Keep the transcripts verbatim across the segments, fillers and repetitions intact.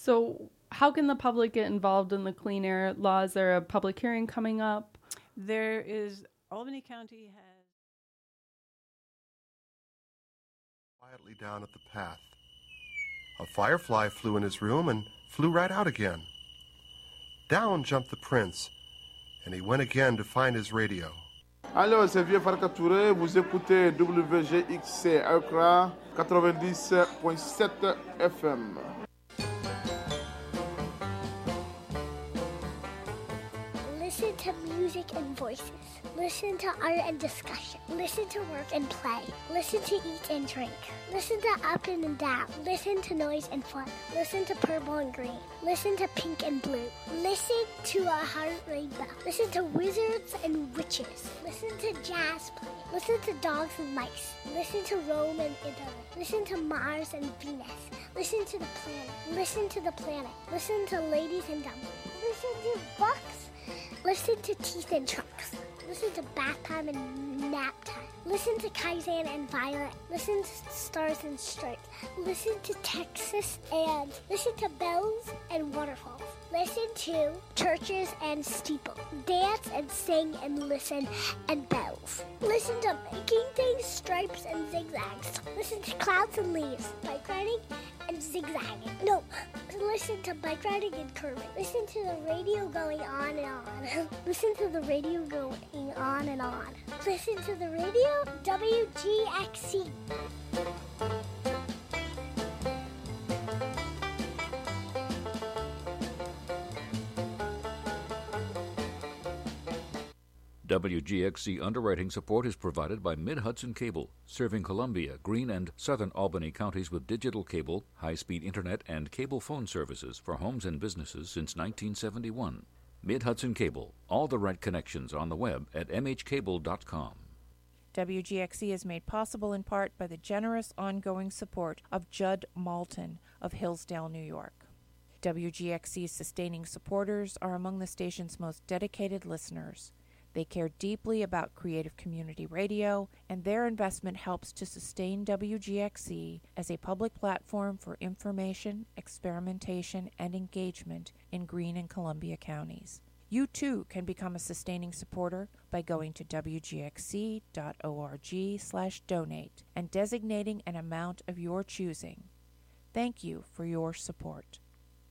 So how can the public get involved in the clean air laws? Is there a public hearing coming up? There is, Albany County has... Quietly down at the path. A firefly flew in his room and flew right out again. Down jumped the prince, and he went again to find his radio. Alors, c'est Vieux Farka Touré, vous écoutez W G X C Accra quatre-vingt-dix point sept F M. Listen to music and voices. Listen to art and discussion. Listen to work and play. Listen to eat and drink. Listen to up and down. Listen to noise and fun. Listen to purple and green. Listen to pink and blue. Listen to a heart rainbow. Listen to wizards and witches. Listen to jazz play. Listen to dogs and mice. Listen to Rome and Italy. Listen to Mars and Venus. Listen to the planet. Listen to the planet. Listen to ladies and dumplings. Listen to bucks. Listen to teeth and trunks. Listen to bath time and nap time. Listen to Kaizen and Violet. Listen to Stars and Stripes. Listen to Texas and listen to bells and waterfalls. Listen to churches and steeples. Dance and sing and listen and bells. Listen to making things, stripes and zigzags. Listen to clouds and leaves, bike riding and zigzagging. No, listen to bike riding and curving. Listen to the radio going on and on. Listen to the radio going on and on. Listen to the radio, W G X C. W G X C underwriting support is provided by Mid-Hudson Cable, serving Columbia, Greene, and southern Albany counties with digital cable, high-speed internet, and cable phone services for homes and businesses since nineteen seventy-one. Mid-Hudson Cable, all the right connections on the web at m h cable dot com. W G X C is made possible in part by the generous ongoing support of Judd Malton of Hillsdale, New York. W G X C's sustaining supporters are among the station's most dedicated listeners. They care deeply about creative community radio, and their investment helps to sustain W G X C as a public platform for information, experimentation, and engagement in Greene and Columbia counties. You too can become a sustaining supporter by going to w g x c dot org slash donate and designating an amount of your choosing. Thank you for your support.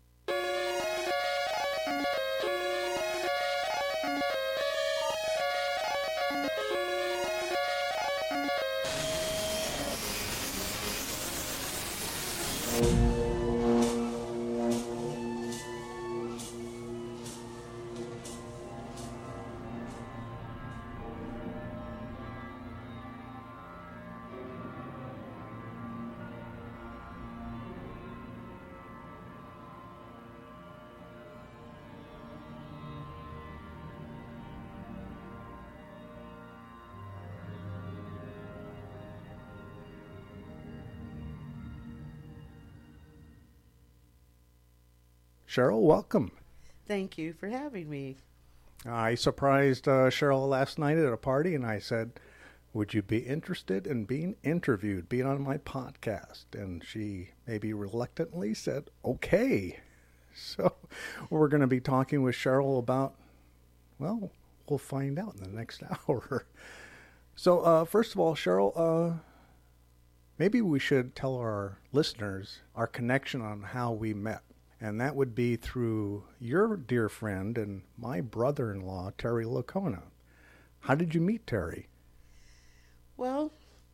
Cheryl, welcome. Thank you for having me. I surprised uh, Cheryl last night at a party, and I said, would you be interested in being interviewed, being on my podcast? And she maybe reluctantly said, okay. So we're going to be talking with Cheryl about, well, we'll find out in the next hour. So uh, first of all, Cheryl, uh, maybe we should tell our listeners our connection on how we met. And that would be through your dear friend and my brother-in-law, Terry Lacona. How did you meet Terry? Well,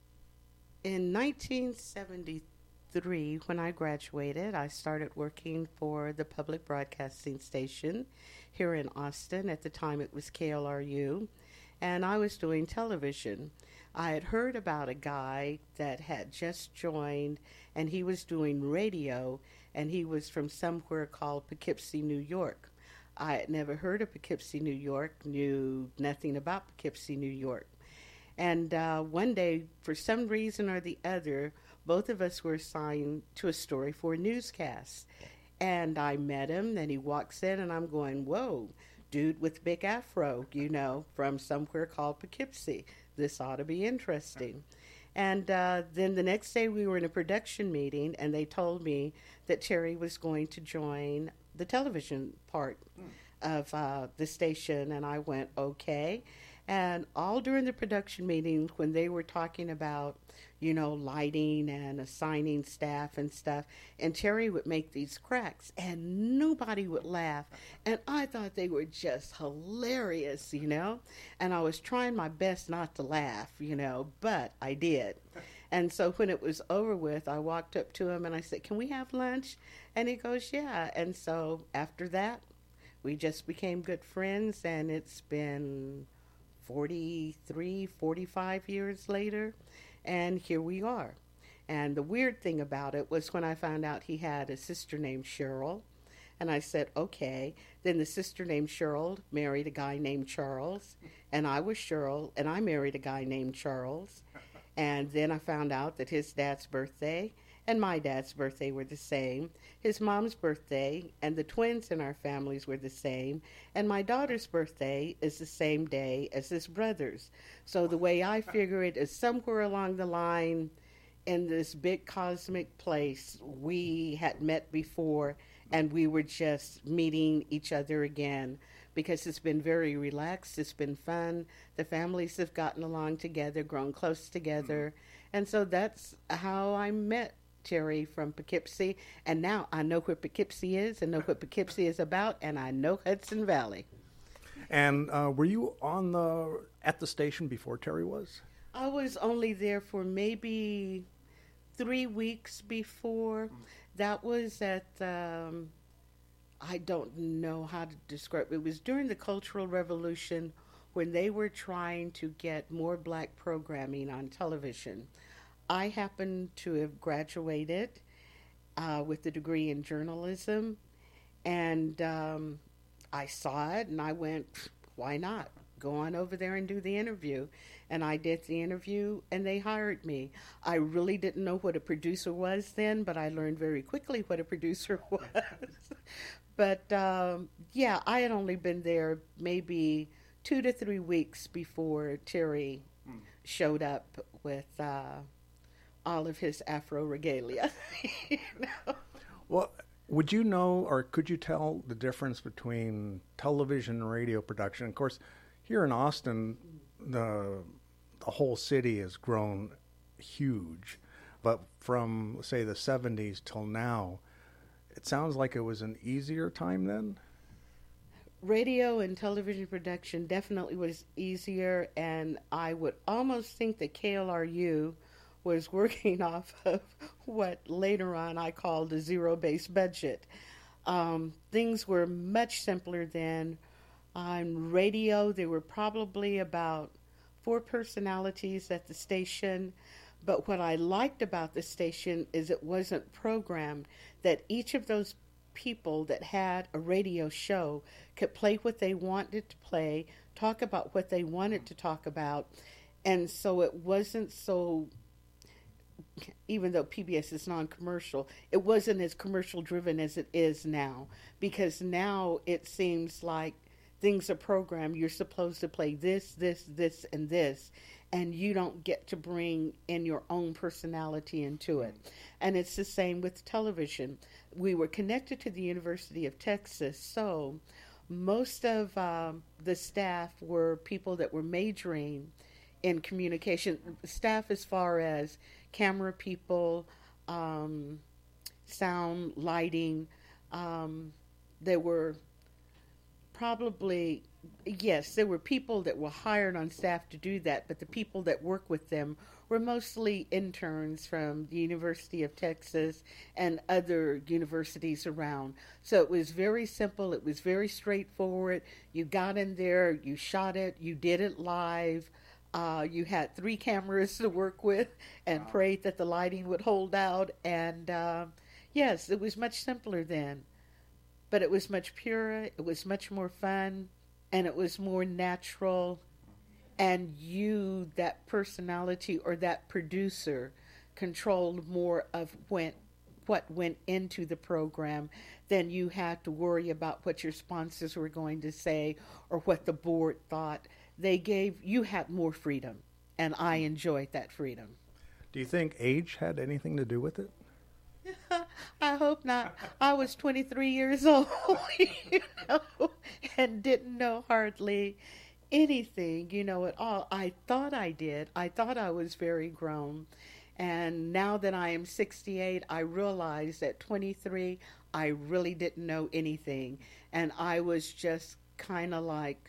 in nineteen seventy-three, when I graduated, I started working for the public broadcasting station here in Austin. At the time, it was K L R U, and I was doing television. I had heard about a guy that had just joined, and he was doing radio, and he was from somewhere called Poughkeepsie, New York. I had never heard of Poughkeepsie, New York, knew nothing about Poughkeepsie, New York. And uh, one day, for some reason or the other, both of us were assigned to a story for a newscast. And I met him, and he walks in, and I'm going, whoa, dude with big afro, you know, from somewhere called Poughkeepsie. This ought to be interesting. And uh, then the next day we were in a production meeting, and they told me that Terry was going to join the television part mm. of uh, the station, and I went, okay. And all during the production meetings, when they were talking about, you know, lighting and assigning staff and stuff, and Terry would make these cracks, and nobody would laugh. And I thought they were just hilarious, you know. And I was trying my best not to laugh, you know, but I did. And so when it was over with, I walked up to him and I said, can we have lunch? And he goes, yeah. And so after that, we just became good friends, and it's been forty-three, forty-five years later, and here we are. And the weird thing about it was when I found out he had a sister named Cheryl, and I said, okay. Then the sister named Cheryl married a guy named Charles, and I was Cheryl, and I married a guy named Charles. And then I found out that his dad's birthday and my dad's birthday were the same. His mom's birthday and the twins in our families were the same. And my daughter's birthday is the same day as his brother's. So the way I figure it is somewhere along the line in this big cosmic place, we had met before, and we were just meeting each other again, because it's been very relaxed. It's been fun. The families have gotten along together, grown close together. And so that's how I met Terry from Poughkeepsie. And now I know where Poughkeepsie is and know what Poughkeepsie is about, and I know Hudson Valley. And uh, were you on the at the station before Terry was? I was only there for maybe three weeks before. That was at... Um, I don't know how to describe it. It was during the Cultural Revolution when they were trying to get more black programming on television. I happened to have graduated uh, with a degree in journalism, and um, I saw it, and I went, why not? Go on over there and do the interview. And I did the interview, and they hired me. I really didn't know what a producer was then, but I learned very quickly what a producer was. But, um, yeah, I had only been there maybe two to three weeks before Terry mm. showed up with uh, all of his Afro regalia. You know? Well, would you know, or could you tell the difference between television and radio production? Of course, here in Austin, the the whole city has grown huge. But from, say, the seventies till now, it sounds like it was an easier time then? Radio and television production definitely was easier, and I would almost think that K L R U was working off of what later on I called a zero-based budget. Um, things were much simpler then. On radio, there were probably about four personalities at the station. But what I liked about the station is it wasn't programmed, that each of those people that had a radio show could play what they wanted to play, talk about what they wanted to talk about. And so it wasn't so, even though P B S is non-commercial, it wasn't as commercial driven as it is now. Because now it seems like things are programmed. You're supposed to play this, this, this, and this. And you don't get to bring in your own personality into it. And it's the same with television. We were connected to the University of Texas, so most of um, the staff were people that were majoring in communication. Staff as far as camera people, um, sound, lighting. Um, there were probably... Yes, there were people that were hired on staff to do that, but the people that work with them were mostly interns from the University of Texas and other universities around. So it was very simple. It was very straightforward. You got in there, you shot it, you did it live. Uh, you had three cameras to work with and wow. prayed that the lighting would hold out. And uh, yes, it was much simpler then, but it was much purer. It was much more fun. And it was more natural, and you, that personality or that producer, controlled more of when, what went into the program than you had to worry about what your sponsors were going to say or what the board thought. They gave, you had more freedom, and I enjoyed that freedom. Do you think age had anything to do with it? I hope not. I was twenty-three years old, you know, and didn't know hardly anything, you know, at all. I thought I did. I thought I was very grown. And now that I am sixty-eight, I realize at twenty-three, I really didn't know anything. And I was just kind of like,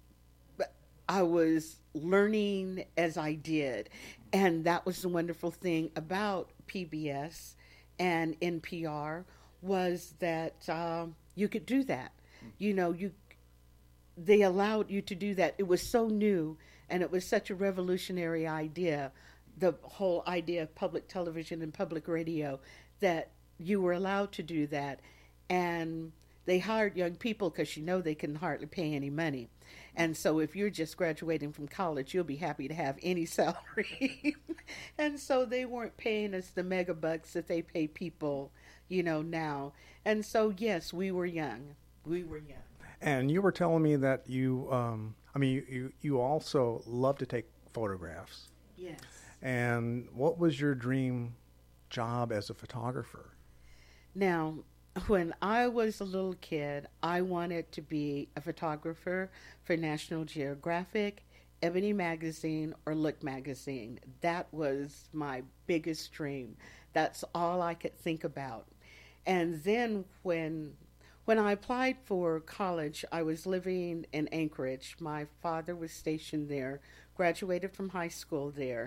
I was learning as I did. And that was the wonderful thing about P B S and N P R, was that um, you could do that. You know, you they allowed you to do that. It was so new, and it was such a revolutionary idea, the whole idea of public television and public radio, that you were allowed to do that. And they hired young people because, you know, they can hardly pay any money. And so if you're just graduating from college, you'll be happy to have any salary. And so they weren't paying us the mega bucks that they pay people, you know, now. And so, yes, we were young. We were young. And you were telling me that you, um, I mean, you, you, you also love to take photographs. Yes. And what was your dream job as a photographer? Now, when I was a little kid, I wanted to be a photographer for National Geographic, Ebony Magazine, or Look Magazine. That was my biggest dream. That's all I could think about. And then when when I applied for college, I was living in Anchorage. My father was stationed there, graduated from high school there,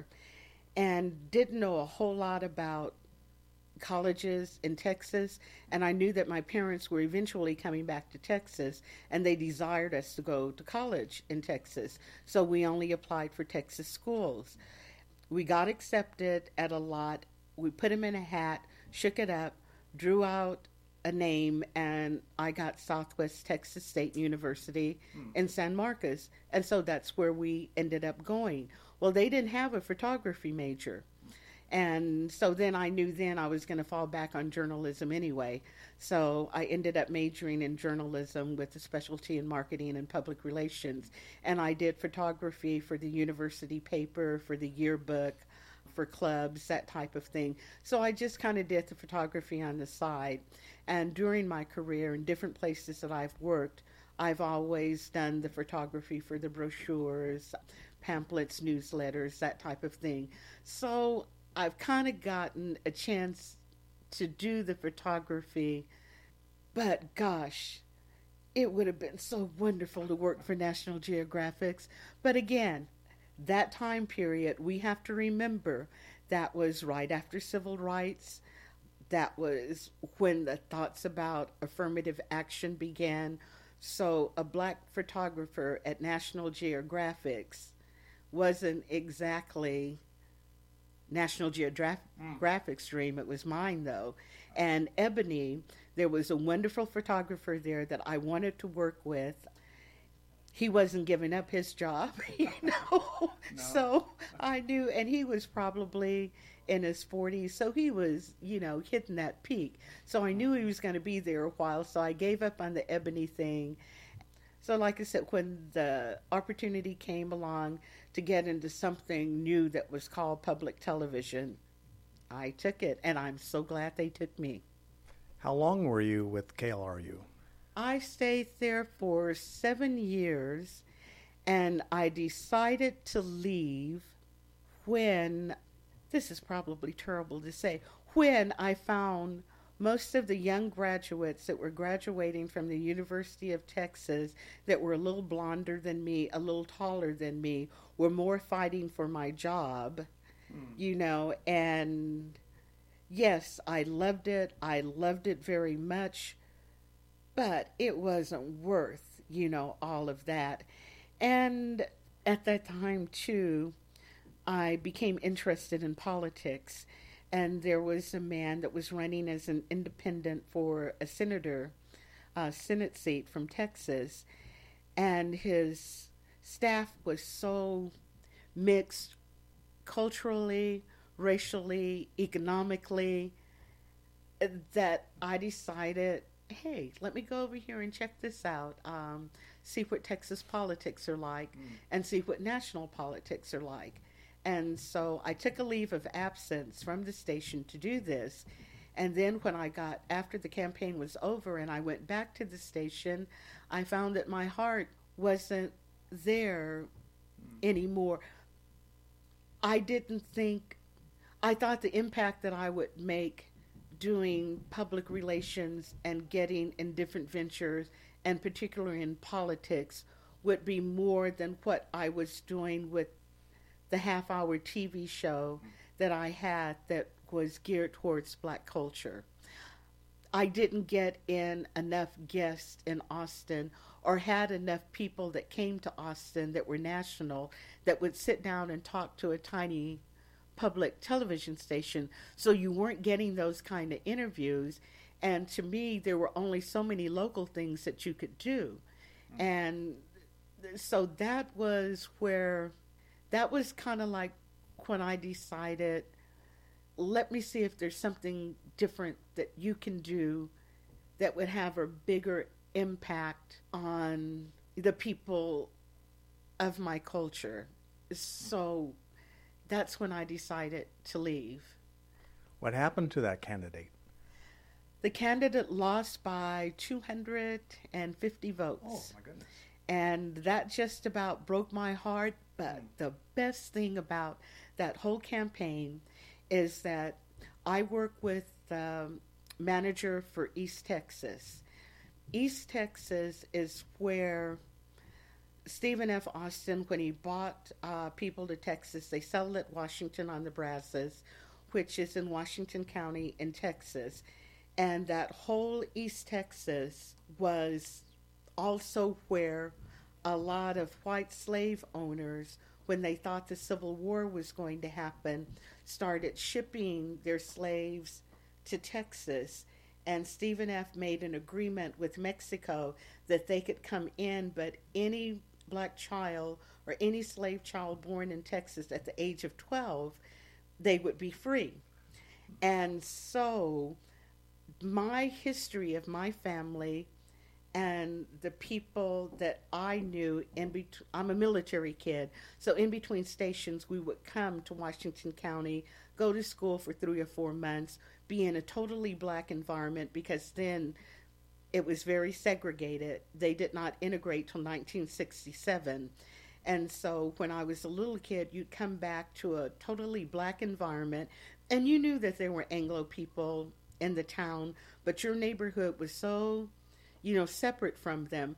and didn't know a whole lot about colleges in Texas, and I knew that my parents were eventually coming back to Texas, and they desired us to go to college in Texas. So we only applied for Texas schools. We got accepted at a lot. We put them in a hat, shook it up, drew out a name, and I got Southwest Texas State University hmm. in San Marcos. And so that's where we ended up going. Well, they didn't have a photography major. And so then I knew then I was going to fall back on journalism anyway. So I ended up majoring in journalism with a specialty in marketing and public relations. And I did photography for the university paper, for the yearbook, for clubs, that type of thing. So I just kind of did the photography on the side. And during my career in different places that I've worked, I've always done the photography for the brochures, pamphlets, newsletters, that type of thing. So I've kind of gotten a chance to do the photography, but gosh, it would have been so wonderful to work for National Geographic. But again, that time period, we have to remember that was right after civil rights. That was when the thoughts about affirmative action began. So a black photographer at National Geographic wasn't exactly National Geographic's dream. It was mine, though. And Ebony, there was a wonderful photographer there that I wanted to work with. He wasn't giving up his job, you know. No. So I knew, and he was probably in his forties, so he was, you know, hitting that peak. So I knew he was going to be there a while, so I gave up on the Ebony thing. So like I said, when the opportunity came along to get into something new that was called public television, I took it, and I'm so glad they took me. How long were you with K L R U? I stayed there for seven years, and I decided to leave when, this is probably terrible to say, when I found most of the young graduates that were graduating from the University of Texas that were a little blonder than me, a little taller than me, were more fighting for my job, hmm. you know, and yes, I loved it. I loved it very much, but it wasn't worth, you know, all of that. And at that time, too, I became interested in politics. And there was a man that was running as an independent for a senator, uh, Senate seat from Texas. And his staff was so mixed culturally, racially, economically, that I decided, hey, let me go over here and check this out, um, see what Texas politics are like, mm. and see what national politics are like. And so I took a leave of absence from the station to do this. And then when I got, after the campaign was over and I went back to the station, I found that my heart wasn't there anymore. I didn't think, I thought the impact that I would make doing public relations and getting in different ventures, and particularly in politics, would be more than what I was doing with the half-hour T V show that I had that was geared towards black culture. I didn't get in enough guests in Austin or had enough people that came to Austin that were national that would sit down and talk to a tiny public television station. So you weren't getting those kind of interviews. And to me, there were only so many local things that you could do. Mm-hmm. And so that was where, that was kind of like when I decided, let me see if there's something different that you can do that would have a bigger impact on the people of my culture. So that's when I decided to leave. What happened to that candidate? The candidate lost by two hundred fifty votes. Oh, my goodness. And that just about broke my heart. But the best thing about that whole campaign is that I work with the manager for East Texas. East Texas is where Stephen F. Austin, when he bought uh, people to Texas, they settled at Washington on the Brazos, which is in Washington County in Texas. And that whole East Texas was also where a lot of white slave owners, when they thought the Civil War was going to happen, started shipping their slaves to Texas. And Stephen F. made an agreement with Mexico that they could come in, but any black child or any slave child born in Texas at the age of twelve, they would be free. And so my history of my family and the people that I knew in between, I'm a military kid, so in between stations we would come to Washington County, go to school for three or four months, be in a totally black environment, because then it was very segregated. They did not integrate till nineteen sixty-seven. And so when I was a little kid, you'd come back to a totally black environment, and you knew that there were Anglo people in the town, but your neighborhood was so, you know, separate from them.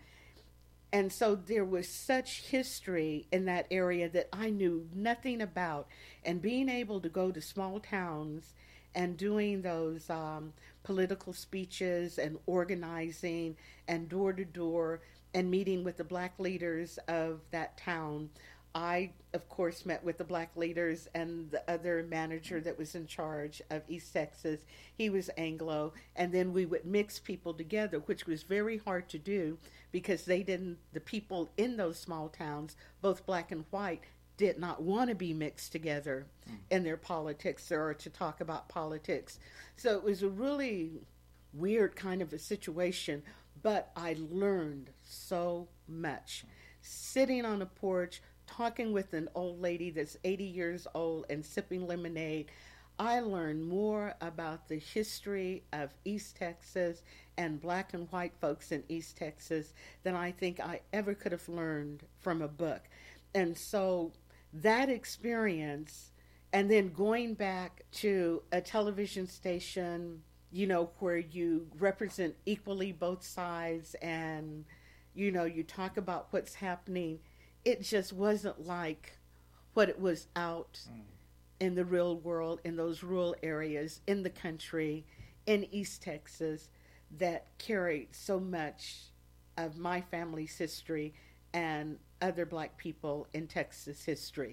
And so there was such history in that area that I knew nothing about. And being able to go to small towns and doing those um, political speeches and organizing and door to door and meeting with the black leaders of that town, I, of course, met with the black leaders and the other manager that was in charge of East Texas. He was Anglo, and then we would mix people together, which was very hard to do because they didn't, the people in those small towns, both black and white, did not want to be mixed together mm. in their politics or to talk about politics. So it was a really weird kind of a situation, but I learned so much. Sitting on a porch, talking with an old lady that's eighty years old and sipping lemonade, I learned more about the history of East Texas and black and white folks in East Texas than I think I ever could have learned from a book. And so that experience, and then going back to a television station, you know, where you represent equally both sides and, you know, you talk about what's happening, it just wasn't like what it was out mm. in the real world, in those rural areas, in the country, in East Texas, that carried so much of my family's history and other black people in Texas history.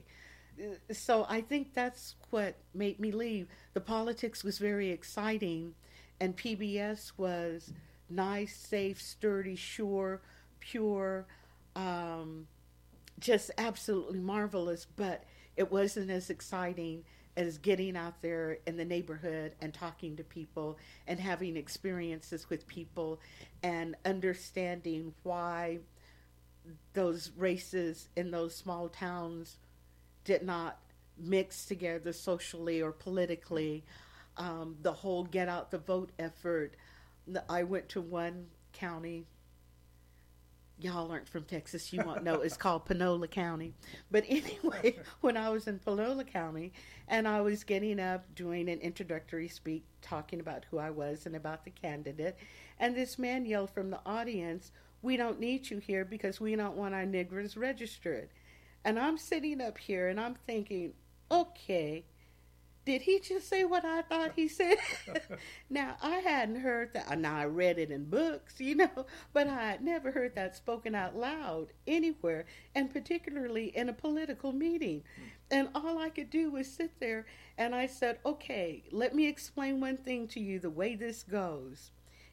So I think that's what made me leave. The politics was very exciting, and P B S was nice, safe, sturdy, sure, pure, um, just absolutely marvelous, but it wasn't as exciting as getting out there in the neighborhood and talking to people and having experiences with people and understanding why those races in those small towns did not mixed together socially or politically. Um, the whole get out the vote effort. I went to one county. Y'all aren't from Texas, you won't know. It's called Panola County. But anyway, when I was in Panola County and I was getting up doing an introductory speech talking about who I was and about the candidate, and this man yelled from the audience, "We don't need you here because we don't want our niggers registered." And I'm sitting up here and I'm thinking, okay, did he just say what I thought he said? Now, I hadn't heard that. Now, I read it in books, you know, but I had never heard that spoken out loud anywhere, and particularly in a political meeting. And all I could do was sit there, and I said, okay, let me explain one thing to you the way this goes.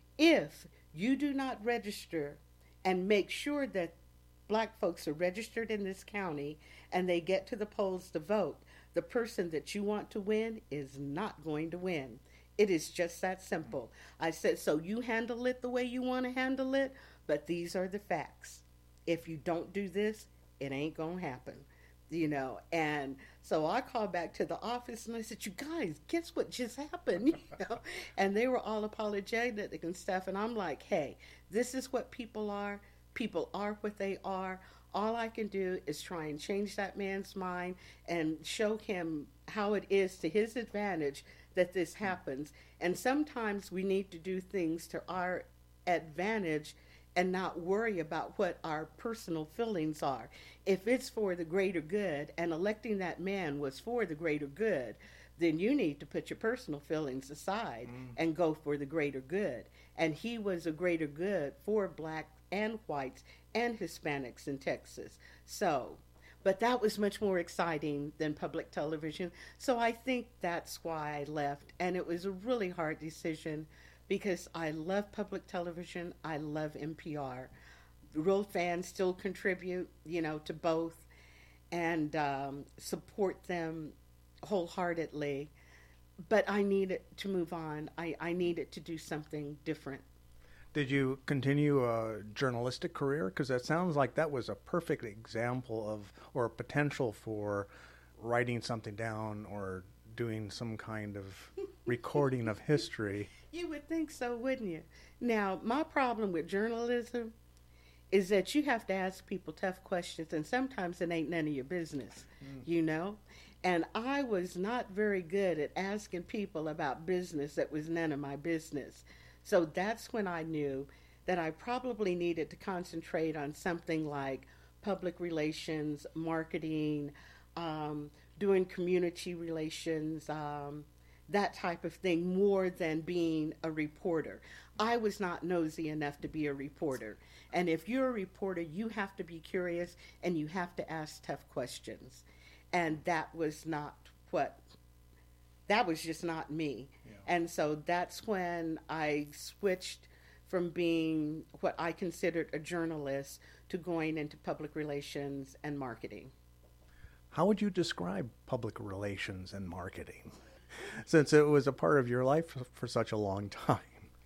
If you do not register and make sure that black folks are registered in this county and they get to the polls to vote, the person that you want to win is not going to win. It is just that simple. I said, so you handle it the way you want to handle it, but these are the facts. If you don't do this, it ain't going to happen, you know. And so I called back to the office and I said, you guys, guess what just happened? You know? And they were all apologetic and stuff. And I'm like, hey, this is what people are. People are what they are. All I can do is try and change that man's mind and show him how it is to his advantage that this happens. And sometimes we need to do things to our advantage and not worry about what our personal feelings are. If it's for the greater good, and electing that man was for the greater good, then you need to put your personal feelings aside mm. and go for the greater good. And he was a greater good for black and whites and Hispanics in Texas. So, but that was much more exciting than public television. So I think that's why I left. And it was a really hard decision because I love public television. I love N P R. The real fans still contribute, you know, to both and um, support them wholeheartedly. But I needed to move on. I, I needed to do something different. Did you continue a journalistic career? Because that sounds like that was a perfect example of, or potential for writing something down or doing some kind of recording of history. You would think so, wouldn't you? Now, my problem with journalism is that you have to ask people tough questions, and sometimes it ain't none of your business, mm. you know? And I was not very good at asking people about business that was none of my business. So that's when I knew that I probably needed to concentrate on something like public relations, marketing, um, doing community relations, um, that type of thing, more than being a reporter. I was not nosy enough to be a reporter. And if you're a reporter, you have to be curious and you have to ask tough questions. And that was not what, that was just not me. Yeah. And so that's when I switched from being what I considered a journalist to going into public relations and marketing. How would you describe public relations and marketing, since it was a part of your life for such a long time?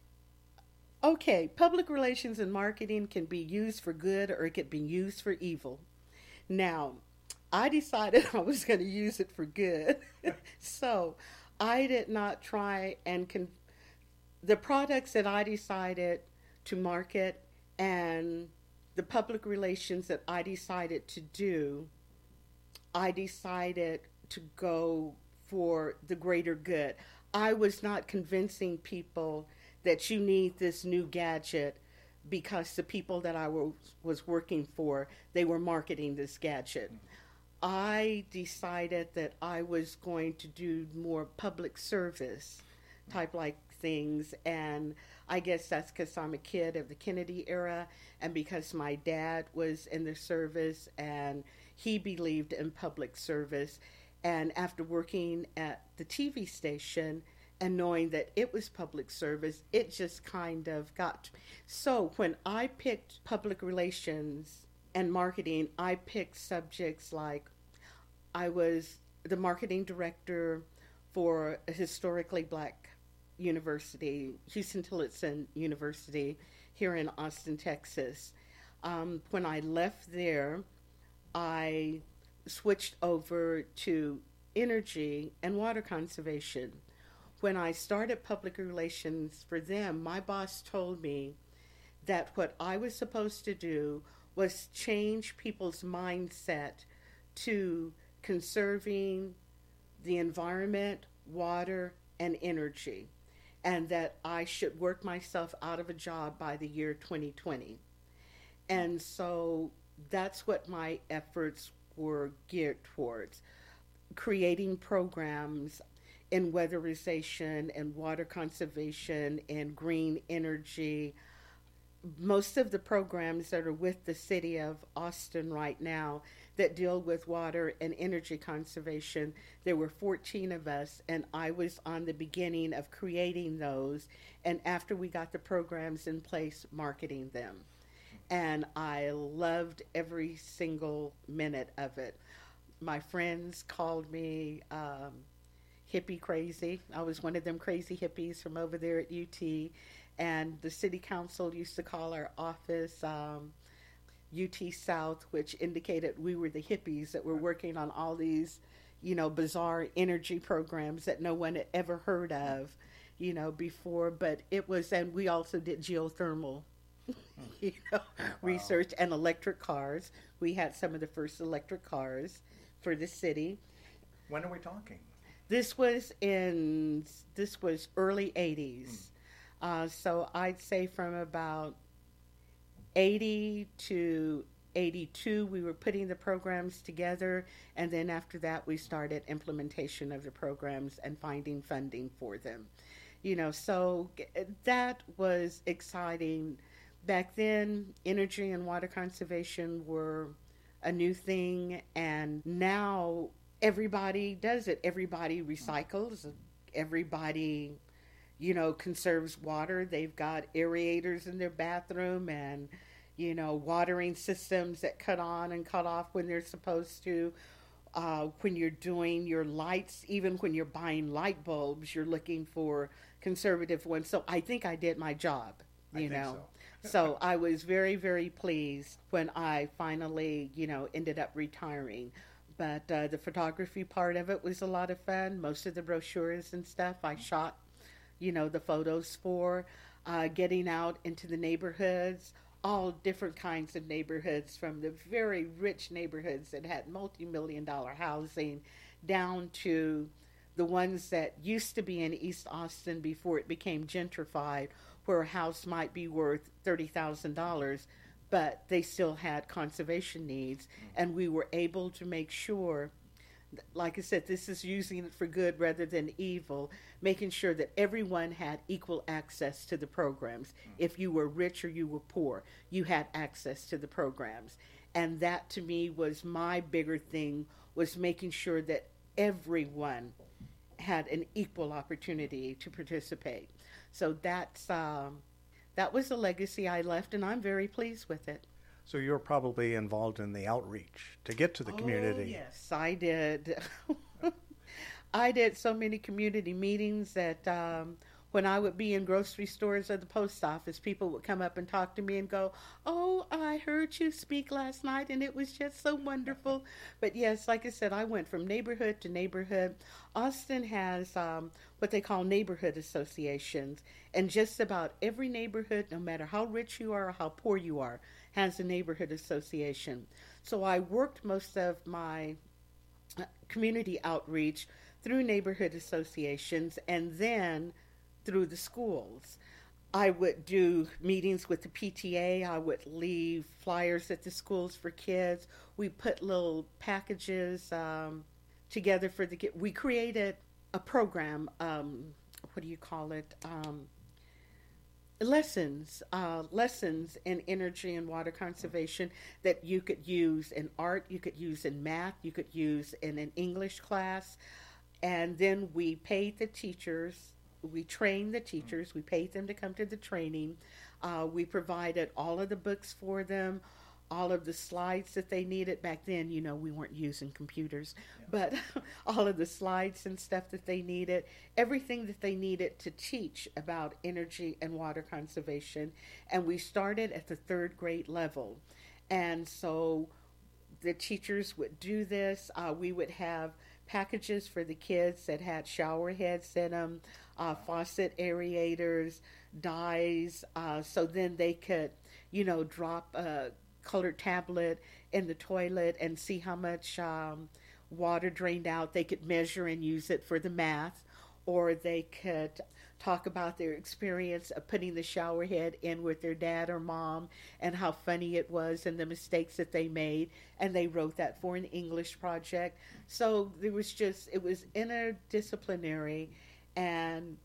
Okay, public relations and marketing can be used for good or it can be used for evil. Now, I decided I was going to use it for good. So I did not try and con- the products that I decided to market and the public relations that I decided to do, I decided to go for the greater good. I was not convincing people that you need this new gadget because the people that I was, was working for, they were marketing this gadget. I decided that I was going to do more public service type like things, and I guess that's because I'm a kid of the Kennedy era and because my dad was in the service and he believed in public service. And after working at the T V station and knowing that it was public service, it just kind of got. So when I picked public relations and marketing, I picked subjects like I was the marketing director for a historically black university, Huston-Tillotson University, here in Austin, Texas. Um, when I left there, I switched over to energy and water conservation. When I started public relations for them, my boss told me that what I was supposed to do was change people's mindset to conserving the environment, water, and energy, and that I should work myself out of a job by the year twenty twenty. And so that's what my efforts were geared towards, creating programs in weatherization and water conservation and green energy. Most of the programs that are with the city of Austin right now that deal with water and energy conservation, there were fourteen of us, and I was on the beginning of creating those, and after we got the programs in place, marketing them. And I loved every single minute of it. My friends called me um, hippie crazy. I was one of them crazy hippies from over there at U T. And the city council used to call our office um, U T South, which indicated we were the hippies that were working on all these, you know, bizarre energy programs that no one had ever heard of, you know, before. But it was, and we also did geothermal, you know, wow. research and electric cars. We had some of the first electric cars for the city. When are we talking? This was in, this was early eighties. Mm. Uh, so I'd say from about eighty to eighty-two, we were putting the programs together, and then after that, we started implementation of the programs and finding funding for them. You know, so that was exciting. Back then, energy and water conservation were a new thing, and now everybody does it. Everybody recycles, everybody, you know, conserves water. They've got aerators in their bathroom and, you know, watering systems that cut on and cut off when they're supposed to. Uh, when you're doing your lights, even when you're buying light bulbs, you're looking for conservative ones. So I think I did my job, you I think know. So. So I was very, very pleased when I finally, you know, ended up retiring. But uh, the photography part of it was a lot of fun. Most of the brochures and stuff I shot, you know, the photos for, uh, getting out into the neighborhoods, all different kinds of neighborhoods, from the very rich neighborhoods that had multi-million dollar housing down to the ones that used to be in East Austin before it became gentrified, where a house might be worth thirty thousand dollars, but they still had conservation needs. And we were able to make sure, like I said, this is using it for good rather than evil, making sure that everyone had equal access to the programs. If you were rich or you were poor, you had access to the programs. And that, to me, was my bigger thing, was making sure that everyone had an equal opportunity to participate. So that's um, that was the legacy I left, and I'm very pleased with it. So you're probably involved in the outreach to get to the oh, community. Yes, I did. I did so many community meetings that um, when I would be in grocery stores or the post office, people would come up and talk to me and go, "Oh, I heard you speak last night, and it was just so wonderful." But yes, like I said, I went from neighborhood to neighborhood. Austin has um, what they call neighborhood associations, and just about every neighborhood, no matter how rich you are or how poor you are, has a neighborhood association. So I worked most of my community outreach through neighborhood associations and then through the schools. I would do meetings with the P T A. I would leave flyers at the schools for kids. We put little packages um, together for the kids. We created a program, um, what do you call it? Um, lessons, uh, lessons in energy and water conservation that you could use in art, you could use in math, you could use in an English class. And then we paid the teachers, we trained the teachers, we paid them to come to the training. Uh, we provided all of the books for them, all of the slides that they needed. Back then, you know, we weren't using computers, yeah. but all of the slides and stuff that they needed, everything that they needed to teach about energy and water conservation. And we started at the third grade level. And so the teachers would do this. Uh, we would have packages for the kids that had shower heads in them, uh, faucet aerators, dyes, uh, so then they could, you know, drop a colored tablet in the toilet and see how much um, water drained out. They could measure and use it for the math, or they could talk about their experience of putting the shower head in with their dad or mom and how funny it was and the mistakes that they made. And they wrote that for an English project. So there was just, it was interdisciplinary. And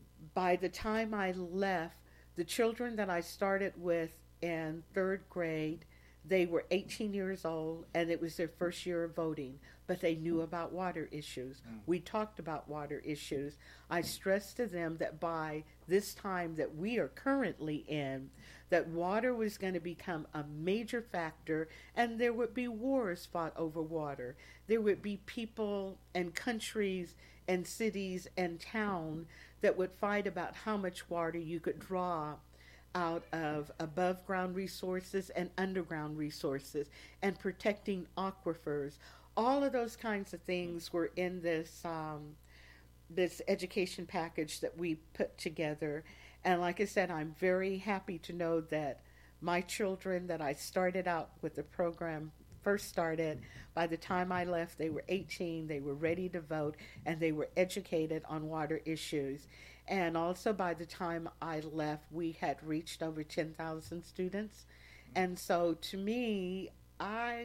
by the time I left, the children that I started with in third grade, they were eighteen years old, and it was their first year of voting, but they knew about water issues. Mm. We talked about water issues. I stressed to them that by this time that we are currently in, that water was going to become a major factor, and there would be wars fought over water. There would be people and countries and cities and towns that would fight about how much water you could draw out of above ground resources and underground resources, and protecting aquifers. All of those kinds of things were in this um, this education package that we put together. And like I said, I'm very happy to know that my children that I started out with the program first started, by the time I left, they were eighteen, they were ready to vote, and they were educated on water issues. And also by the time I left, we had reached over ten thousand students. And so to me, I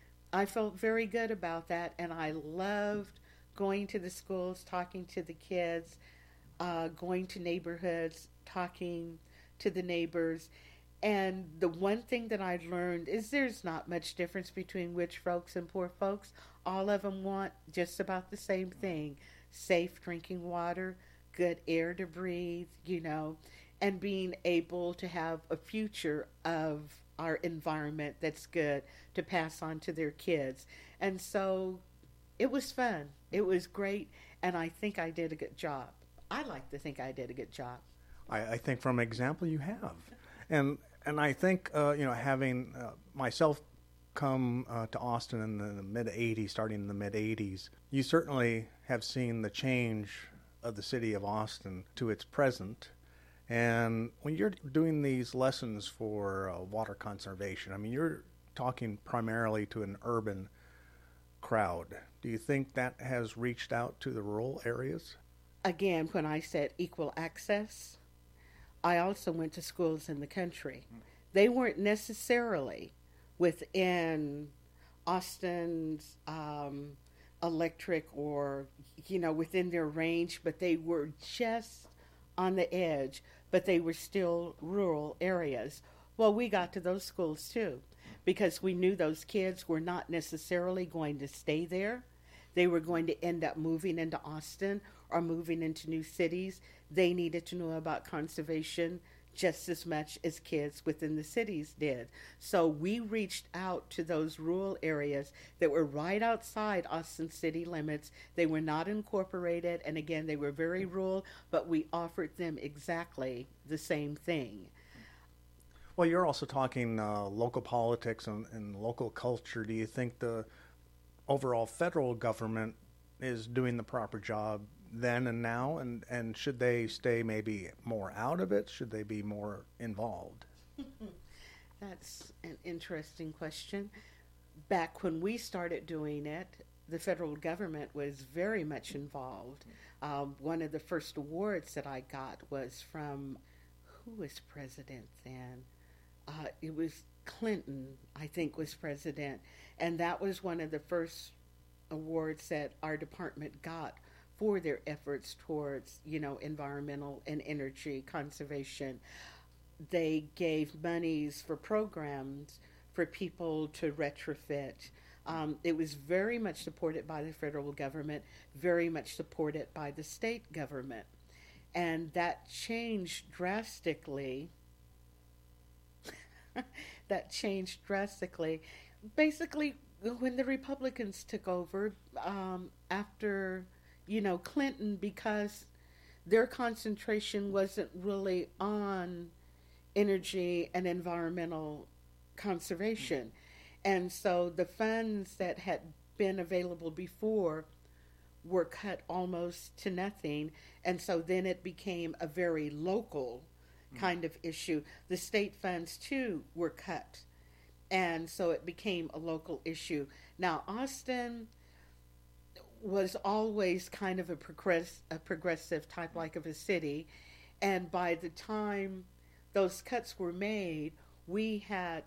I felt very good about that, and I loved going to the schools, talking to the kids, uh, going to neighborhoods, talking to the neighbors. And the one thing that I learned is there's not much difference between rich folks and poor folks. All of them want just about the same thing: safe drinking water, good air to breathe, you know, and being able to have a future of our environment that's good to pass on to their kids. And so it was fun. It was great. And I think I did a good job. I like to think I did a good job. I, I think from example you have. And and I think, uh, you know, having uh, myself come uh, to Austin in the, the mid-eighties, starting in the mid-eighties, you certainly have seen the change of the city of Austin to its present. And when you're doing these lessons for uh, water conservation, I mean, you're talking primarily to an urban crowd. Do you think that has reached out to the rural areas? Again, when I said equal access, I also went to schools in the country. They weren't necessarily within Austin's um, electric or, you know, within their range, but they were just on the edge, but they were still rural areas. Well, we got to those schools too, because we knew those kids were not necessarily going to stay there. They were going to end up moving into Austin or moving into new cities. They needed to know about conservation just as much as kids within the cities did. So we reached out to those rural areas that were right outside Austin city limits. They were not incorporated, and again, they were very rural, but we offered them exactly the same thing. Well, you're also talking uh, local politics and, and local culture. Do you think the overall federal government is doing the proper job then and now, and, and should they stay maybe more out of it? Should they be more involved? That's an interesting question. Back when we started doing it, the federal government was very much involved. Um, one of the first awards that I got was from, who was president then? Uh, it was Clinton, I think, was president. And that was one of the first awards that our department got for their efforts towards, you know, environmental and energy conservation. They gave monies for programs for people to retrofit. Um, it was very much supported by the federal government, very much supported by the state government. And that changed drastically. that changed drastically. Basically, when the Republicans took over, um, after you know, Clinton, because their concentration wasn't really on energy and environmental conservation. And so the funds that had been available before were cut almost to nothing. And so then it became a very local kind of issue. The state funds, too, were cut. And so it became a local issue. Now, Austin was always kind of a, progress, a progressive type like of a city. And by the time those cuts were made, we had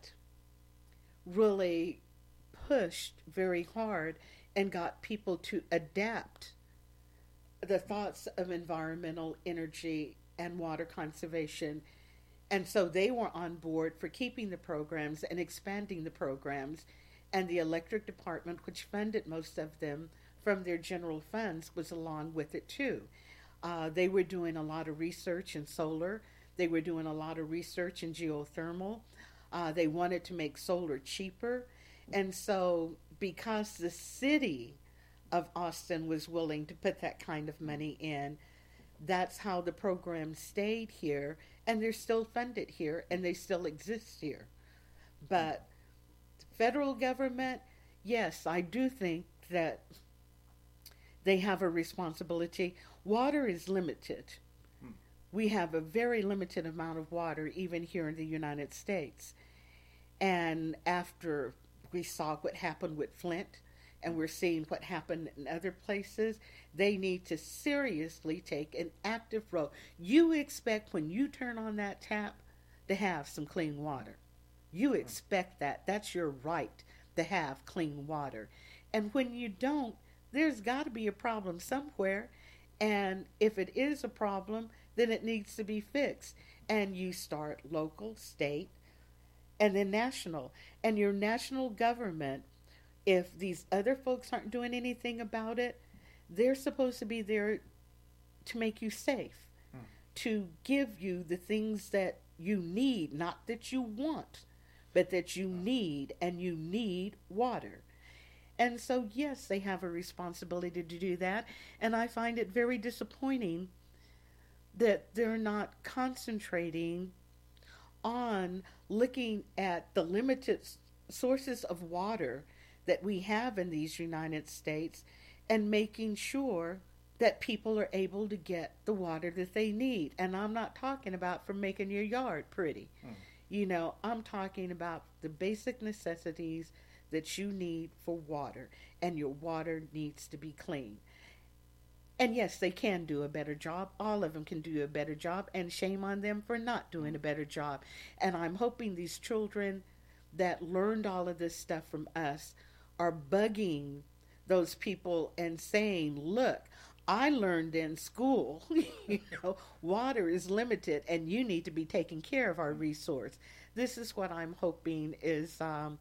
really pushed very hard and got people to adapt the thoughts of environmental energy and water conservation. And so they were on board for keeping the programs and expanding the programs. And the electric department, which funded most of them from their general funds, was along with it too. Uh, they were doing a lot of research in solar. They were doing a lot of research in geothermal. Uh, they wanted to make solar cheaper. And so because the city of Austin was willing to put that kind of money in, that's how the program stayed here, and they're still funded here, and they still exist here. But federal government, yes, I do think that they have a responsibility. Water is limited. Hmm. We have a very limited amount of water, even here in the United States. And after we saw what happened with Flint, and we're seeing what happened in other places, they need to seriously take an active role. You expect when you turn on that tap to have some clean water. You expect that. That's your right to have clean water. And when you don't, there's got to be a problem somewhere. And if it is a problem, then it needs to be fixed. And you start local, state, and then national. And your national government, if these other folks aren't doing anything about it, they're supposed to be there to make you safe, hmm. to give you the things that you need, not that you want, but that you need, and you need water. And so, yes, they have a responsibility to do that, and I find it very disappointing that they're not concentrating on looking at the limited sources of water that we have in these United States and making sure that people are able to get the water that they need. And I'm not talking about for making your yard pretty. Hmm. You know, I'm talking about the basic necessities that you need for water, and your water needs to be clean. And yes, they can do a better job. All of them can do a better job, and shame on them for not doing a better job. And I'm hoping these children that learned all of this stuff from us are bugging those people and saying, look, I learned in school, you know, water is limited and you need to be taking care of our resource. This is what I'm hoping is um,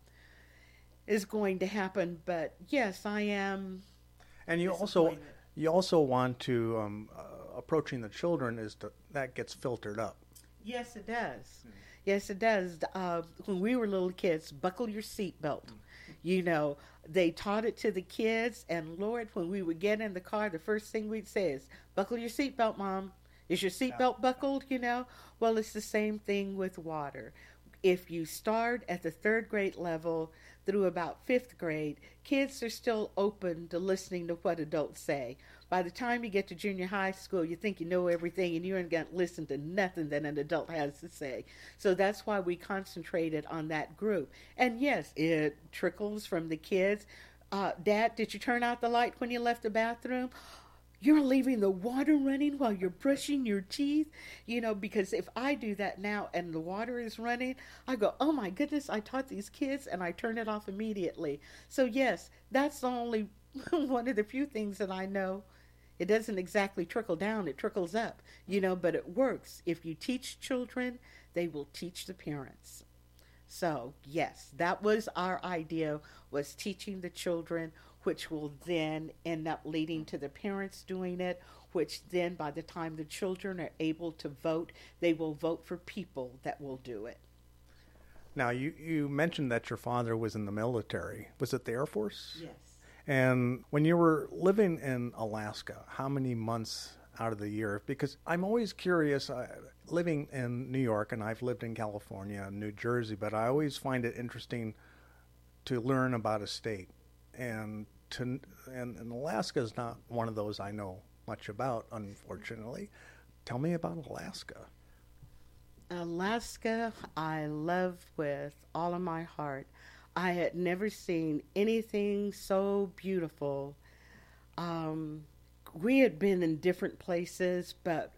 is going to happen. But yes, I am. And you also you also want to um, uh, approaching the children is to, that gets filtered up. Yes, it does. Mm. Yes, it does. Uh, when we were little kids, buckle your seatbelt. Mm. You know, they taught it to the kids, and Lord, when we would get in the car, the first thing we'd say is, buckle your seatbelt, Mom. Is your seatbelt yeah. buckled, you know? Well, it's the same thing with water. If you start at the third grade level through about fifth grade, kids are still open to listening to what adults say. By the time you get to junior high school, you think you know everything and you ain't going to listen to nothing that an adult has to say. So that's why we concentrated on that group. And yes, it trickles from the kids. Uh, Dad, did you turn out the light when you left the bathroom? You're leaving the water running while you're brushing your teeth? You know, because if I do that now and the water is running, I go, oh my goodness, I taught these kids, and I turn it off immediately. So yes, that's the only one of the few things that I know. It doesn't exactly trickle down, it trickles up, you know, but it works. If you teach children, they will teach the parents. So yes, that was our idea, was teaching the children, which will then end up leading to the parents doing it, which then by the time the children are able to vote, they will vote for people that will do it. Now, you, you mentioned that your father was in the military. Was it the Air Force? Yes. And when you were living in Alaska, how many months out of the year? Because I'm always curious, uh, living in New York, and I've lived in California and New Jersey, but I always find it interesting to learn about a state. And to, and, and Alaska is not one of those I know much about, unfortunately. Tell me about Alaska. Alaska, I love with all of my heart. I had never seen anything so beautiful. Um, we had been in different places, but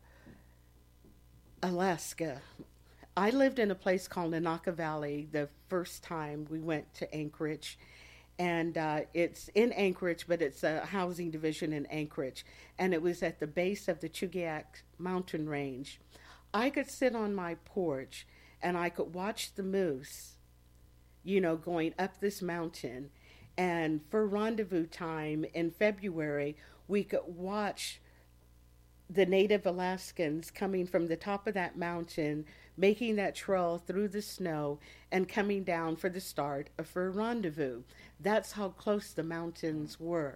Alaska, I lived in a place called Nanaca Valley the first time we went to Anchorage. And uh, it's in Anchorage, but it's a housing division in Anchorage. And it was at the base of the Chugiak mountain range. I could sit on my porch and I could watch the moose, you know, going up this mountain. And for rendezvous time in February, we could watch the native Alaskans coming from the top of that mountain, making that trail through the snow and coming down for the start of for a rendezvous. That's how close the mountains were.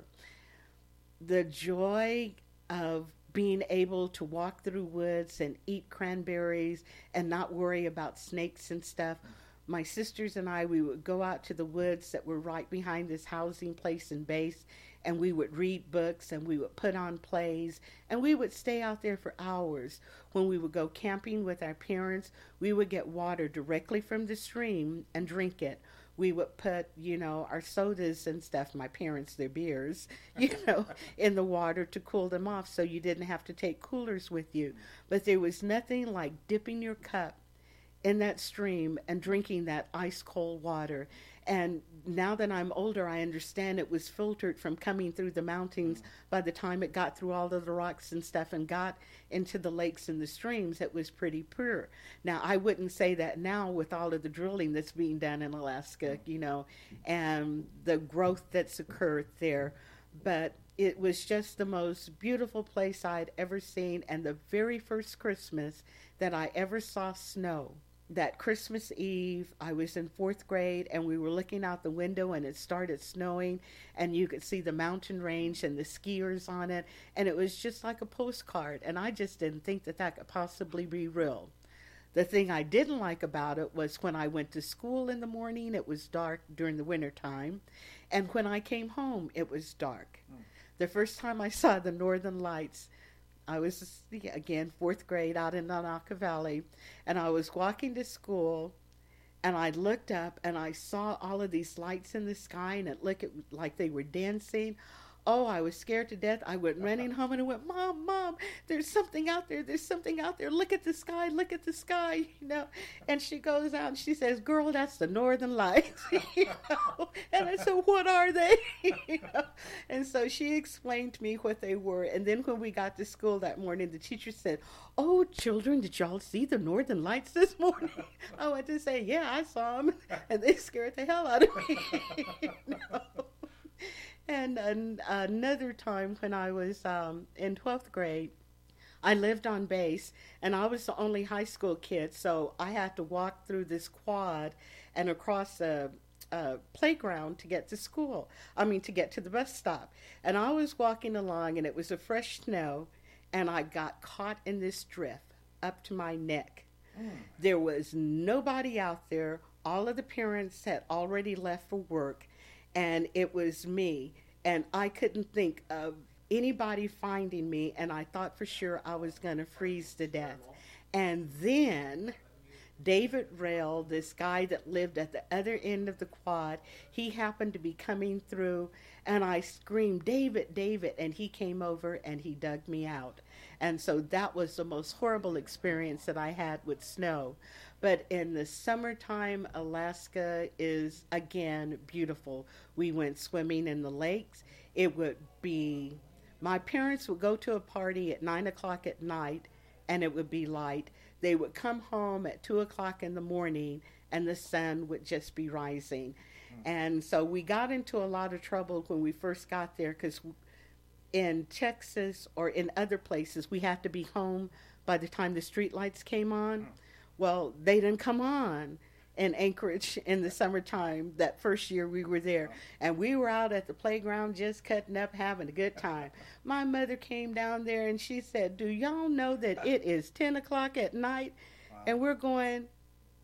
The joy of being able to walk through woods and eat cranberries and not worry about snakes and stuff. My sisters and I, we would go out to the woods that were right behind this housing place and base, and we would read books and we would put on plays, and we would stay out there for hours. When we would go camping with our parents, we would get water directly from the stream and drink it. We would put, you know, our sodas and stuff, my parents, their beers, you know, in the water to cool them off so you didn't have to take coolers with you. But there was nothing like dipping your cup in that stream and drinking that ice cold water. And now that I'm older, I understand it was filtered from coming through the mountains. By the time it got through all of the rocks and stuff and got into the lakes and the streams, it was pretty pure. Now, I wouldn't say that now with all of the drilling that's being done in Alaska, you know, and the growth that's occurred there. But it was just the most beautiful place I'd ever seen. And the very first Christmas that I ever saw snow, that Christmas Eve, I was in fourth grade, and we were looking out the window, and it started snowing, and you could see the mountain range and the skiers on it, and it was just like a postcard, and I just didn't think that that could possibly be real. The thing I didn't like about it was when I went to school in the morning, it was dark during the winter time, and when I came home, it was dark. Mm. The first time I saw the Northern Lights, I was, again, fourth grade out in Nanaca Valley, and I was walking to school, and I looked up, and I saw all of these lights in the sky, and it looked like they were dancing. Oh, I was scared to death. I went running home, and I went, Mom, Mom, there's something out there. There's something out there. Look at the sky. Look at the sky, you know. And she goes out, and she says, girl, that's the Northern Lights. You know? And I said, what are they? You know? And so she explained to me what they were. And then when we got to school that morning, the teacher said, oh, children, did y'all see the Northern Lights this morning? I went to say, yeah, I saw them. And they scared the hell out of me. You know? And an, another time when I was um, in twelfth grade, I lived on base, and I was the only high school kid, so I had to walk through this quad and across a, a playground to get to school. I mean, to get to the bus stop. And I was walking along, and it was a fresh snow, and I got caught in this drift up to my neck. Mm. There was nobody out there. All of the parents had already left for work. And it was me, and I couldn't think of anybody finding me, and I thought for sure I was going to freeze to death. And then David Rail, this guy that lived at the other end of the quad, he happened to be coming through, and I screamed, David, David, and he came over and he dug me out. And so that was the most horrible experience that I had with snow. But in the summertime, Alaska is, again, beautiful. We went swimming in the lakes. It would be, my parents would go to a party at nine o'clock at night, and it would be light. They would come home at two o'clock in the morning, and the sun would just be rising. Mm. And so we got into a lot of trouble when we first got there, because in Texas or in other places, we had to be home by the time the street lights came on. Mm. Well, they didn't come on in Anchorage in the summertime that first year we were there. And we were out at the playground just cutting up, having a good time. My mother came down there and she said, do y'all know that it is ten o'clock at night? Wow. And we're going,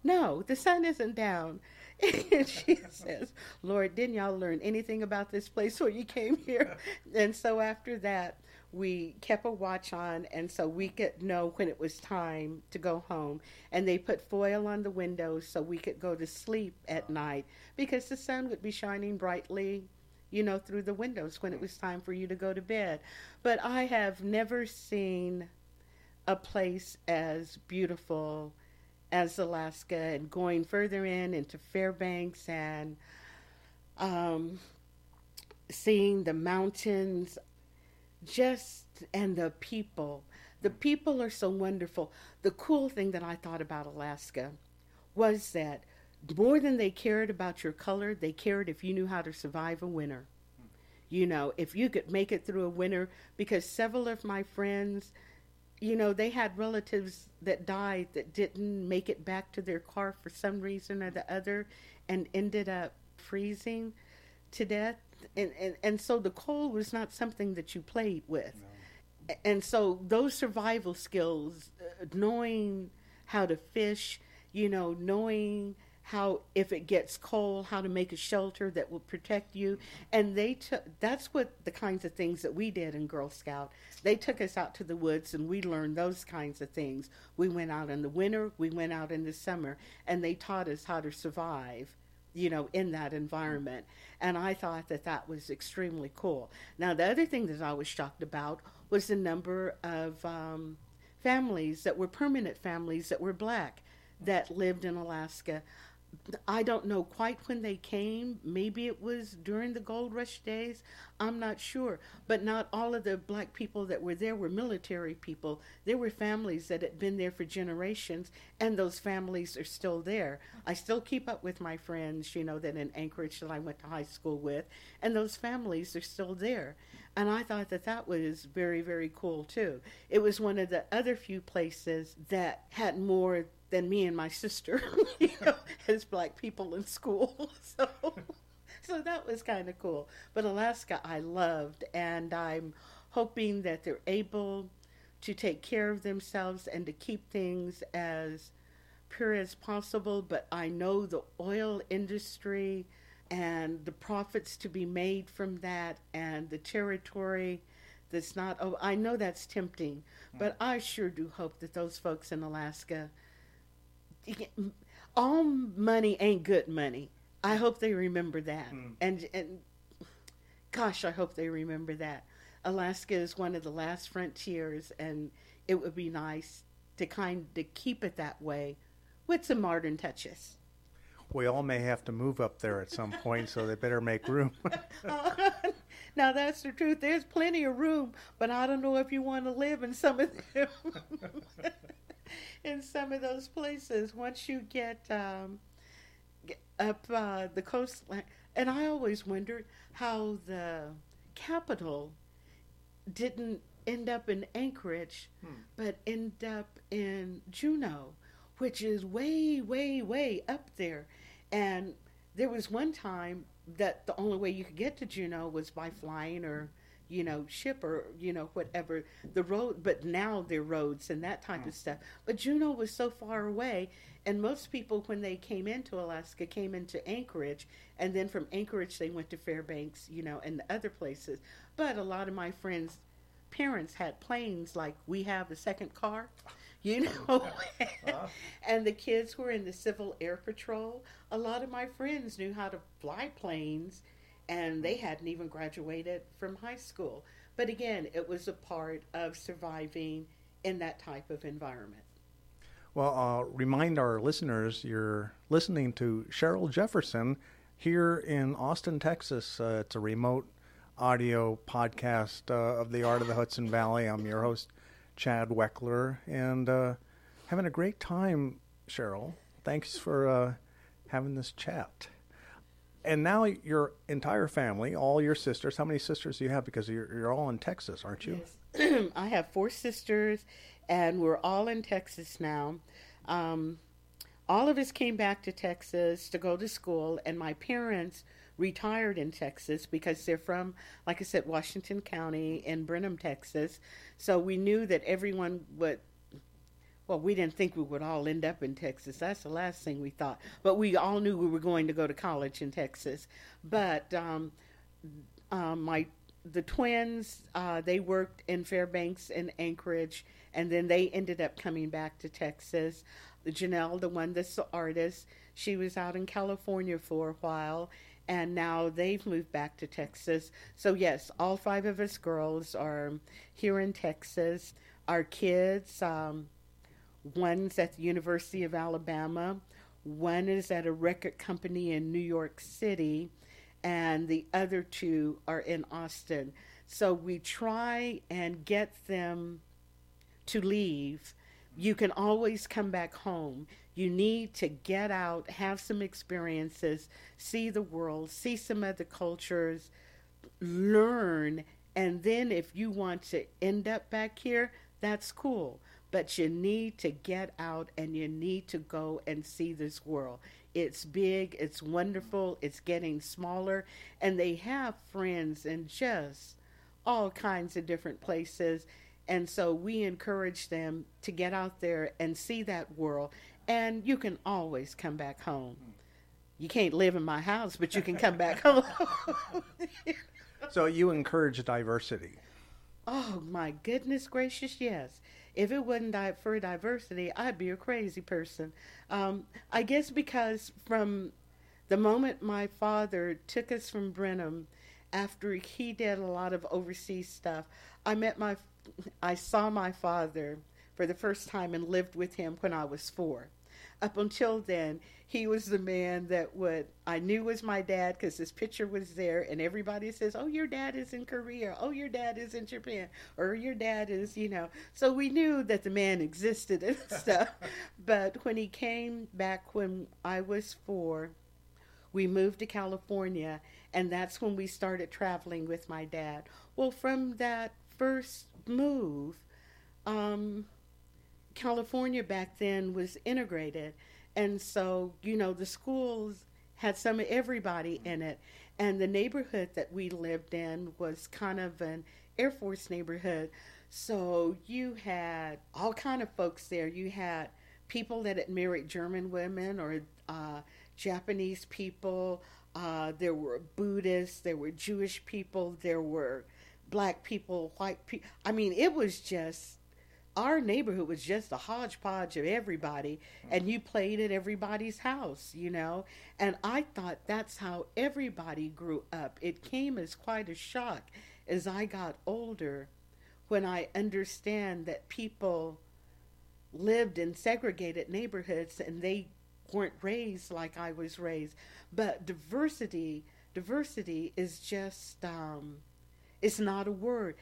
no, the sun isn't down. And she says, Lord, didn't y'all learn anything about this place when you came here? And so after that, we kept a watch on, and so we could know when it was time to go home. And they put foil on the windows so we could go to sleep at night, because the sun would be shining brightly, you know, through the windows when it was time for you to go to bed. But I have never seen a place as beautiful as Alaska, and going further in into Fairbanks and um, seeing the mountains, just, and the people. The people are so wonderful. The cool thing that I thought about Alaska was that more than they cared about your color, they cared if you knew how to survive a winter. You know, if you could make it through a winter, because several of my friends, you know, they had relatives that died that didn't make it back to their car for some reason or the other, and ended up freezing to death. And, and, and so the cold was not something that you played with. No. And so those survival skills, uh, knowing how to fish, you know, knowing how, if it gets cold, how to make a shelter that will protect you. And they took, that's what the kinds of things that we did in Girl Scout. They took us out to the woods, and we learned those kinds of things. We went out in the winter, we went out in the summer, and they taught us how to survive, you know, in that environment. And I thought that that was extremely cool. Now, the other thing that I was shocked about was the number of um, families that were permanent families that were black that lived in Alaska. I don't know quite when they came. Maybe it was during the gold rush days. I'm not sure. But not all of the black people that were there were military people. There were families that had been there for generations, and those families are still there. I still keep up with my friends, you know, that in Anchorage that I went to high school with, and those families are still there. And I thought that that was very, very cool, too. It was one of the other few places that had more than me and my sister, you know, as black people in school. So, so that was kind of cool. But Alaska I loved, and I'm hoping that they're able to take care of themselves and to keep things as pure as possible. But I know the oil industry and the profits to be made from that, and the territory that's not, oh, I know that's tempting, but I sure do hope that those folks in Alaska, all money ain't good money. I hope they remember that. Mm. And and gosh, I hope they remember that. Alaska is one of the last frontiers, and it would be nice to kind of keep it that way with some modern touches. We all may have to move up there at some point, so they better make room. Now, that's the truth. There's plenty of room, but I don't know if you want to live in some of them. In some of those places, once you get, um, get up uh, the coastline. And I always wondered how the capital didn't end up in Anchorage, hmm. but end up in Juneau, which is way, way, way up there. And there was one time that the only way you could get to Juneau was by flying or, you know, ship or, you know, whatever, the road, but now there are roads and that type oh. of stuff. But Juneau was so far away, and most people, when they came into Alaska, came into Anchorage, and then from Anchorage they went to Fairbanks, you know, and the other places. But a lot of my friends' parents had planes like we have a second car, you know, uh-huh. and the kids were in the Civil Air Patrol. A lot of my friends knew how to fly planes, and they hadn't even graduated from high school. But again, it was a part of surviving in that type of environment. Well, uh, remind our listeners you're listening to Cheryl Jefferson here in Austin, Texas. Uh, it's a remote audio podcast uh, of the Art of the Hudson Valley. I'm your host, Chad Weckler, and uh, having a great time, Cheryl. Thanks for uh, having this chat. And now your entire family, all your sisters, how many sisters do you have? Because you're, you're all in Texas, aren't you? Yes. I have four sisters, and we're all in Texas now. Um, all of us came back to Texas to go to school, and my parents retired in Texas because they're from, like I said, Washington County in Brenham, Texas. So we knew that everyone would well, we didn't think we would all end up in Texas. That's the last thing we thought. But we all knew we were going to go to college in Texas. But um, uh, my the twins, uh, they worked in Fairbanks and Anchorage, and then they ended up coming back to Texas. Janelle, the one that's the artist, she was out in California for a while, and now they've moved back to Texas. So yes, all five of us girls are here in Texas. Our kids, um, one's at the University of Alabama, one is at a record company in New York City, and the other two are in Austin. So we try and get them to leave. You can always come back home. You need to get out, have some experiences, see the world, see some other cultures, learn, and then if you want to end up back here, that's cool. But you need to get out and you need to go and see this world. It's big, it's wonderful, it's getting smaller, and they have friends in just all kinds of different places. And so we encourage them to get out there and see that world. And you can always come back home. You can't live in my house, but you can come back home. So you encourage diversity. Oh, my goodness gracious, yes. If it wasn't di- for diversity, I'd be a crazy person. Um, I guess because from the moment my father took us from Brenham, after he did a lot of overseas stuff, I met my, I saw my father for the first time and lived with him when I was four. Up until then, he was the man that would, I knew was my dad because his picture was there, and everybody says, oh, your dad is in Korea, oh, your dad is in Japan, or your dad is, you know. So we knew that the man existed and stuff. But when he came back when I was four, we moved to California, and that's when we started traveling with my dad. Well, from that first move, um, California back then was integrated, and so you know the schools had some of everybody in it, and the neighborhood that we lived in was kind of an Air Force neighborhood, so you had all kind of folks there. You had people that had married German women or uh, Japanese people, uh, there were Buddhists, there were Jewish people, there were black people, white people. I mean, it was just, our neighborhood was just a hodgepodge of everybody, and you played at everybody's house, you know. And I thought that's how everybody grew up. It came as quite a shock as I got older when I understand that people lived in segregated neighborhoods and they weren't raised like I was raised. But diversity, diversity is just, um, it's not a word.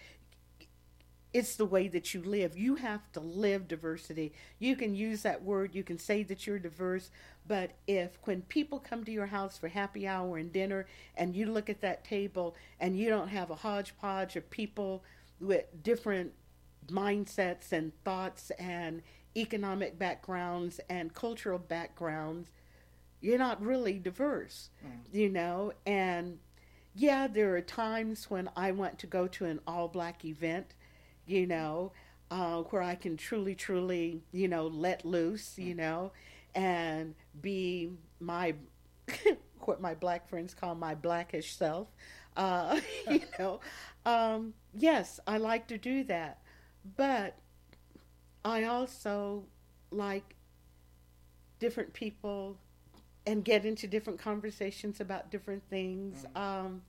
It's the way that you live. You have to live diversity. You can use that word. You can say that you're diverse. But if when people come to your house for happy hour and dinner and you look at that table and you don't have a hodgepodge of people with different mindsets and thoughts and economic backgrounds and cultural backgrounds, you're not really diverse, mm. you know. And yeah, there are times when I want to go to an all-black event, you know, uh, where I can truly, truly, you know, let loose, you know, and be my, what my black friends call my blackish self, uh, you know. Um, yes, I like to do that. But I also like different people and get into different conversations about different things. Mm. Um,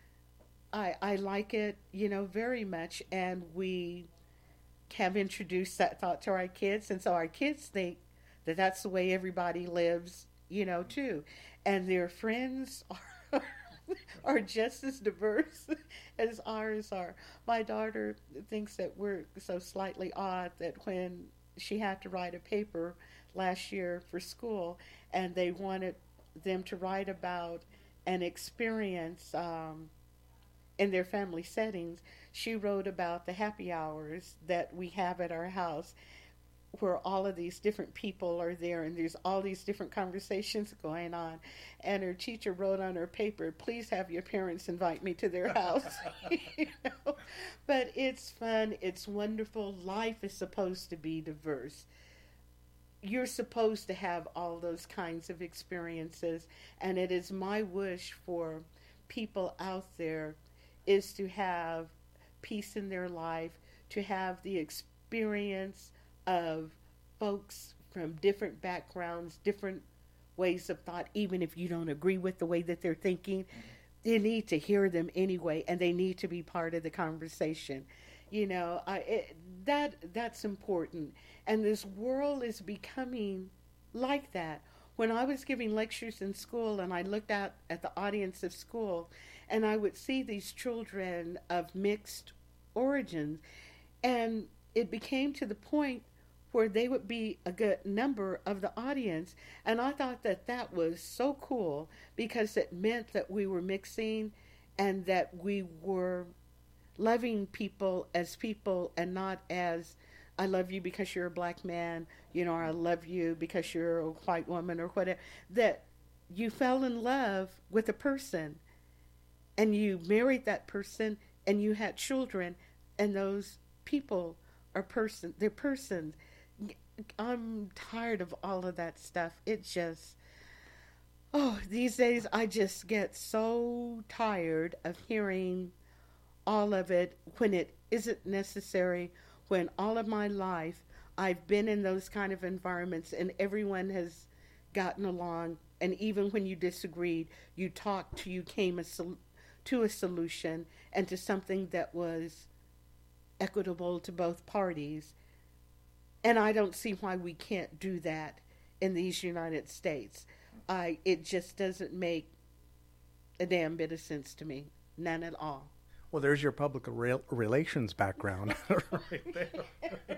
I, I like it, you know, very much, and we have introduced that thought to our kids, and so our kids think that that's the way everybody lives, you know, too. And their friends are, are just as diverse as ours are. My daughter thinks that we're so slightly odd that when she had to write a paper last year for school, and they wanted them to write about an experience um, in their family settings, she wrote about the happy hours that we have at our house, where all of these different people are there and there's all these different conversations going on. And her teacher wrote on her paper, please have your parents invite me to their house. You know? But it's fun. It's wonderful. Life is supposed to be diverse. you're supposed to have all those kinds of experiences, and it is my wish for people out there is to have peace in their life, to have the experience of folks from different backgrounds, different ways of thought, even if you don't agree with the way that they're thinking. You need to hear them anyway, and they need to be part of the conversation. You know, I, it, that that's important. And this world is becoming like that. When I was giving lectures in school and I looked out at the audience of school and I would see these children of mixed origins, and it became to the point where they would be a good number of the audience. And I thought that that was so cool because it meant that we were mixing and that we were loving people as people and not as, I love you because you're a black man, you know, or I love you because you're a white woman or whatever. That you fell in love with a person and you married that person and you had children, and those people are person, they're persons. I'm tired of all of that stuff. It just, oh, these days I just get so tired of hearing all of it when it isn't necessary, when all of my life I've been in those kind of environments and everyone has gotten along, and even when you disagreed, you talked to, you came a sol- to a solution and to something that was equitable to both parties. And I don't see why we can't do that in these United States. I it just doesn't make a damn bit of sense to me. None at all. Well, there's your public re- relations background right there.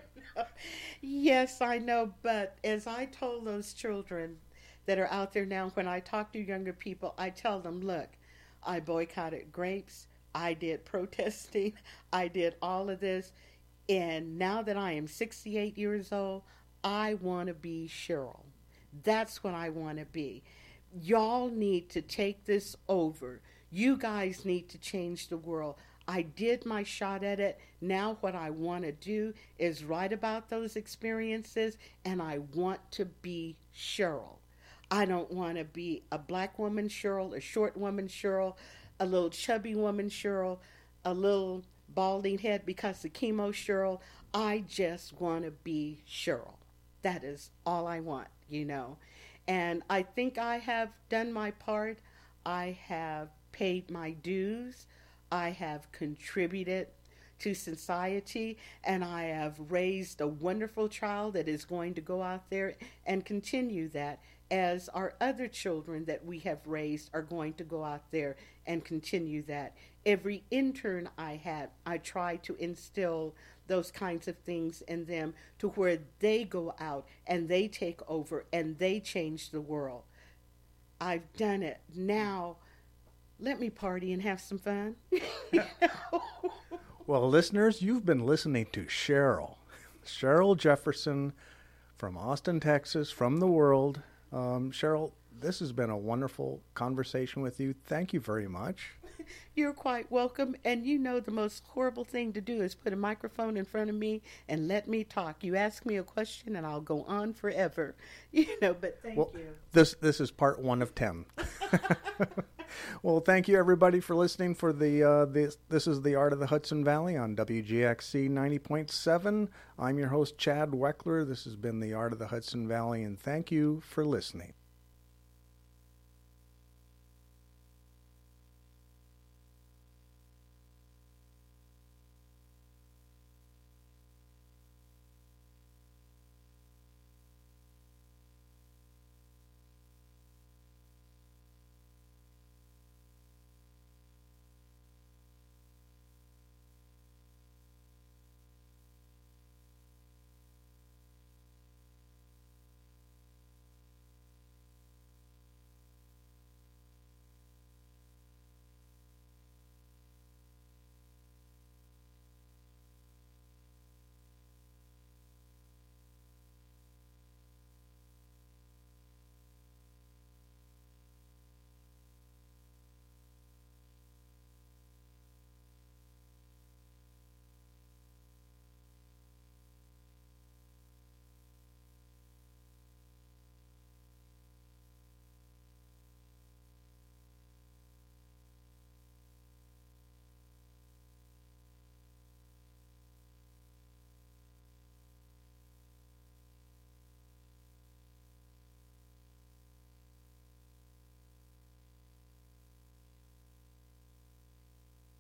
Yes, I know. But as I told those children that are out there now, when I talk to younger people, I tell them, look, I boycotted grapes. I did protesting. I did all of this. And now that I am sixty-eight years old, I want to be Cheryl. That's what I want to be. Y'all need to take this over. You guys need to change the world. I did my shot at it. Now what I want to do is write about those experiences, and I want to be Cheryl. I don't want to be a black woman Cheryl, a short woman Cheryl, a little chubby woman Cheryl, a little balding head because of chemo Cheryl. I just want to be Cheryl. That is all I want, you know. And I think I have done my part. I have paid my dues. I have contributed to society, and I have raised a wonderful child that is going to go out there and continue that, as our other children that we have raised are going to go out there and continue that. Every intern I had, I try to instill those kinds of things in them to where they go out and they take over and they change the world. I've done it. Now, let me party and have some fun. You know? Well, listeners, you've been listening to Cheryl. Cheryl Jefferson from Austin, Texas, from the world. Um, Cheryl, this has been a wonderful conversation with you. Thank you very much. You're quite welcome. And you know the most horrible thing to do is put a microphone in front of me and let me talk. You ask me a question and I'll go on forever. You know, but thank well, you. This this is part one of ten. Well, thank you everybody for listening for the uh, this this is the Art of the Hudson Valley on W G X C ninety point seven. I'm your host Chad Weckler. This has been the Art of the Hudson Valley, and thank you for listening.